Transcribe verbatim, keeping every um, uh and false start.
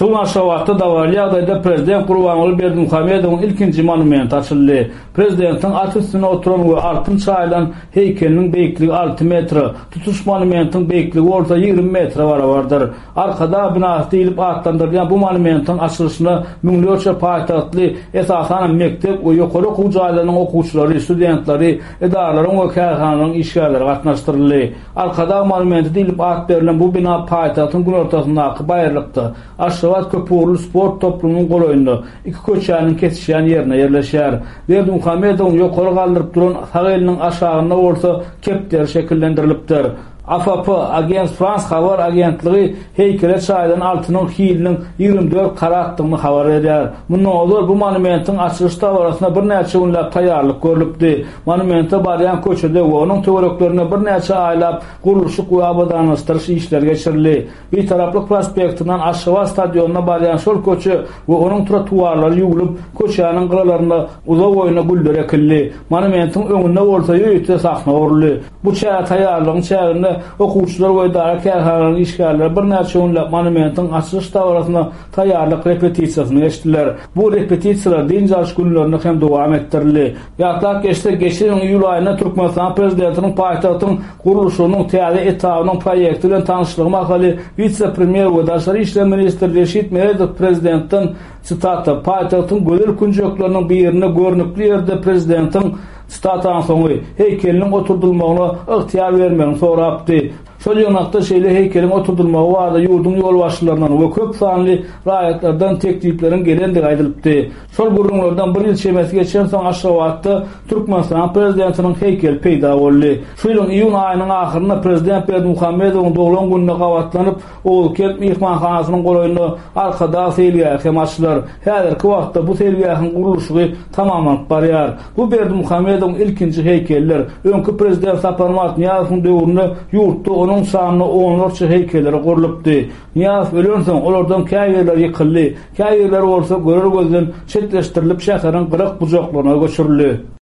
Şol Aşgabatda dawally ýagdaýda prezident Gurbanuly Berdimuhamedowyň ilkinji monumenti açyldy. Prezidentin at üstüne oturan we altyn çaýlan heykeliniň beýikligi alty metr, tutuş monumentiň beýikligi orta ýigri metr barabardyr. Arkada binasy diýilip atlandyrýan bu monumentin açylyşyna müňlerçe paýtahtly esasan mektep we ýokary okuw jaýlarynyň okuwçylary, studentleri, edaralaryň we käýhanlaryň işgärleri gatnaşdyryldy. Arkada monumenti diýilip at berilen bu bina paýtahtyň gün ortasyndaky baýrlykdy. Aşgabat köpürlü sport toplumynyň goloýunda iki köçäniň kesişýän ýerine ýerleşýär. Berdimuhamedowyň ýokary galdyryp duran sag eliniň aşagyna orta kepler şekillendirilipdir. A F P Agence France habar agentligi heykele çaýdan altynyň hiliniň ýigri dört karatlygyny habar edýär. Mundan olur bu monumentin açylyş tawaryna bir näçe günläp taýýarlyk görülipdi. Monumente barýan köçede we onuň töwereklerine bir näçe aýlap gurulşyk we abadanlaşdyryş işleri geçirildi. Bir taraplyk prospektinden Aşgabat stadionuna barýan şol köçe we onuň trotuarlary ýuwulup köçäniň gyralarynda uzak boýuna güller ekildi. Monumentin öňünde bolsa ýöýte sahna uruldy. Bu çaýa taýýarlygyň çäginde okuwçylar we idara käýhanlaryň işgärleri bir näçe günläp monumentin açylyş tawaryna taýýarlyk repetisiýasyny geçdiler. Bu repetisiýalar diňjaş günlerinde hem dowam etdirildi. Ýatlap geçdi geçen ýyl aýyna Türkmenistan prezidentiniň paýtagtyň gurulşynyň täze etabynyň proýekti bilen tanışlygy makaly vitse-premier we daşary işler ministri Reşit Meredow prezidentin sitata paýtagtyň gözel künjekleriniň birine görnükli ýerde prezidentin statan soňy heykeliniň oturdulmagyna ygtyýar bermegini sorapdy. Şol ýonakda şeýle heykeliň oturdulmagy wada ýurdun ýol başçylaryndan we köp sanly raýatlardan tekliplerin gelendigi aýdylypdy. Şol gurulmalardan bir ýyl çemesi geçen soň Aşgabatda Türkmenistan prezidentiniň heykeli peýda boldy. Şu ýylyň iýun aýynyň ahyrynda prezident Berdimuhamedowyň doglan gününe gawatlanyp Owlkent mehmanhanasynyň goloýunda arkada selýär hem açylar. Häzirki wagtda bu selýäň gurulşy tamaman barýar. Bu Berdimuhamedowyň ilkinji heykeller öňkü prezident Saparmat Niýazowyň döwründe ýurtda onun sanyny onlarça heykelleri gurulypdy. Niýaz ölen soň olardan käýerler ýykyldy. Käýerler bolsa görer gözden çetleşdirilip şäherin gyrak bujaklaryna göçürildi.